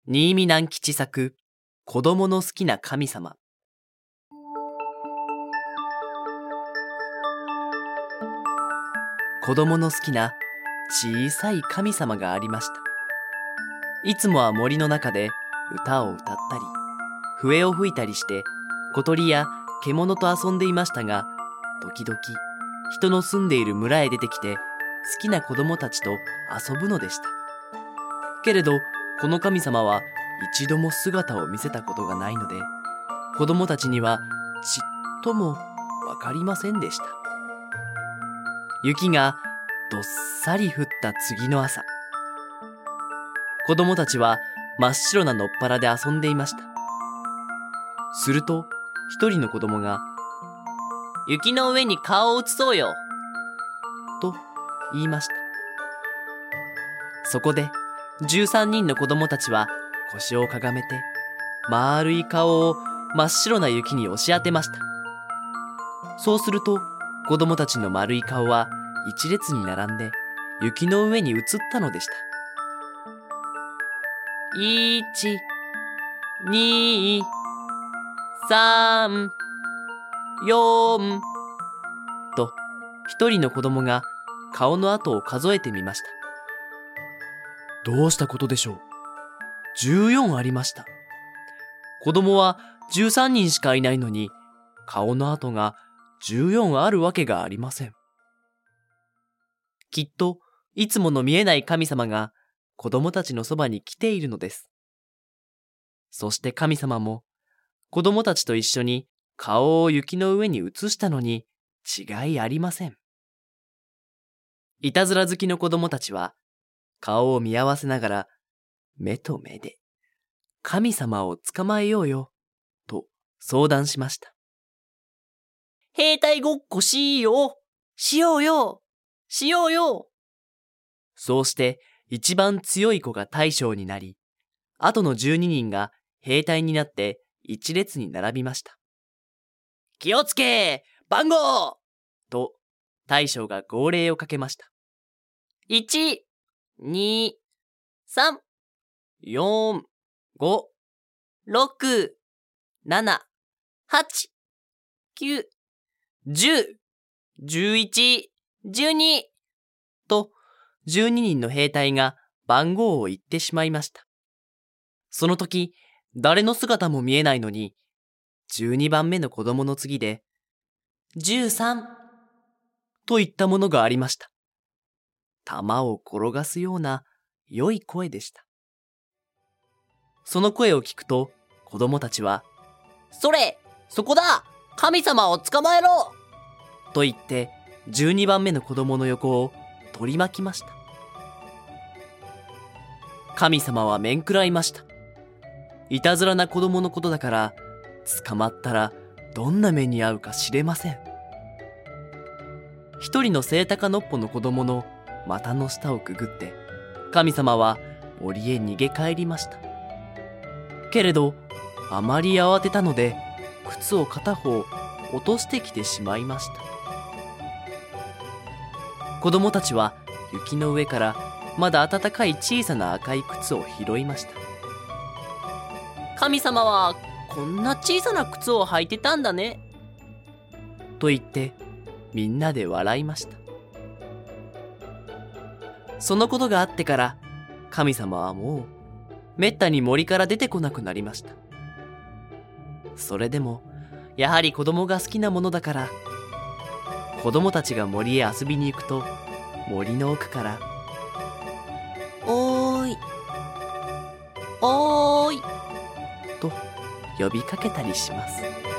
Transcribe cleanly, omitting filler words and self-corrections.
新見南吉作、子供の好きな神様。子供の好きな小さい神様がありました。いつもは森の中で歌を歌ったり、笛を吹いたりして小鳥や獣と遊んでいましたが、時々人の住んでいる村へ出てきて好きな子供たちと遊ぶのでした。けれどこの神様は一度も姿を見せたことがないので、子供たちにはちっともわかりませんでした。雪がどっさり降った次の朝、子供たちは真っ白な野っ原で遊んでいました。すると一人の子供が、雪の上に顔を写そうよと言いました。そこで13人の子供たちは腰をかがめて丸い顔を真っ白な雪に押し当てました。そうすると子供たちの丸い顔は一列に並んで雪の上に映ったのでした。1、2、3、4と一人の子供が顔の跡を数えてみました。どうしたことでしょう。14ありました。子供は13人しかいないのに、顔の跡が14あるわけがありません。きっといつもの見えない神様が子供たちのそばに来ているのです。そして神様も子供たちと一緒に顔を雪の上に移したのに違いありません。いたずら好きの子供たちは顔を見合わせながら目と目で神様を捕まえようよと相談しました。兵隊ごっこしようよ。そうして一番強い子が大将になり、あとの12人が兵隊になって一列に並びました。気をつけ、番号と大将が号令をかけました。1、2、3、4、5、6、7、8、9、10、11、12と12人の兵隊が番号を言ってしまいました。その時、誰の姿も見えないのに、12番目の子供の次で、13といったものがありました。玉を転がすような良い声でした。その声を聞くと子供たちは、そこだ、神様を捕まえろと言って12番目の子供の横を取り巻きました。神様は面食らいました。いたずらな子供のことだから捕まったらどんな目に遭うか知れません。一人のセイタカノッポの子供の股の下をくぐって神様は森へ逃げ帰りました。けれどあまり慌てたので靴を片方落としてきてしまいました。子供たちは雪の上からまだ暖かい小さな赤い靴を拾いました。神様はこんな小さな靴を履いてたんだねと言ってみんなで笑いました。そのことがあってから神様はもうめったに森から出てこなくなりました。それでもやはり子供が好きなものだから、子供たちが森へ遊びに行くと森の奥からおーいと呼びかけたりします。